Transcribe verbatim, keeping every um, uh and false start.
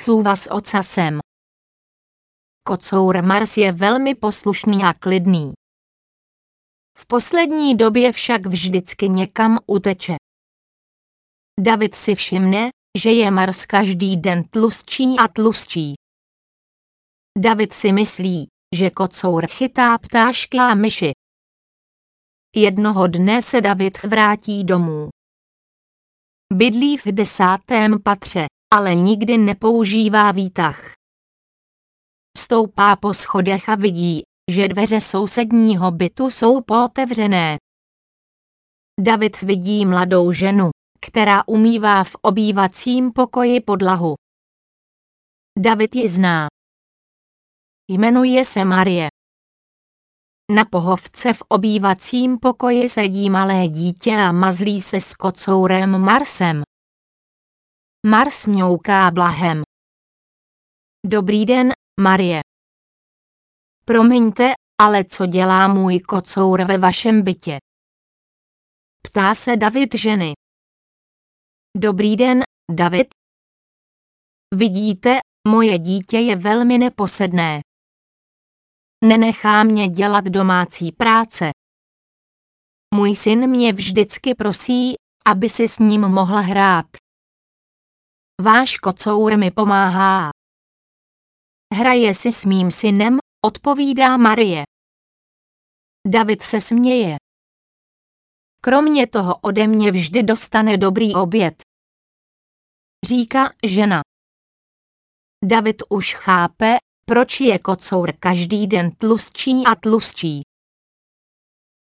chůva s ocasem. Kocour Mars je velmi poslušný a klidný. V poslední době však vždycky někam uteče. David si všimne, že je Mars každý den tlustší a tlustší. David si myslí, že kocour chytá ptášky a myši. Jednoho dne se David vrátí domů. Bydlí v desátém patře, ale nikdy nepoužívá výtah. Stoupá po schodech a vidí, že dveře sousedního bytu jsou pootevřené. David vidí mladou ženu, která umývá v obývacím pokoji podlahu. David ji zná. Jmenuje se Marie. Na pohovce v obývacím pokoji sedí malé dítě a mazlí se s kocourem Marsem. Mars mňouká blahem. Dobrý den, Marie. Promiňte, ale co dělá můj kocour ve vašem bytě? Ptá se David ženy. Dobrý den, David. Vidíte, moje dítě je velmi neposedné. Nenechá mě dělat domácí práce. Můj syn mě vždycky prosí, aby si s ním mohla hrát. Váš kocour mi pomáhá. Hraje si s mým synem, odpovídá Marie. David se směje. Kromě toho ode mě vždy dostane dobrý oběd, říká žena. David už chápe, proč je kocour každý den tlustší a tlustší.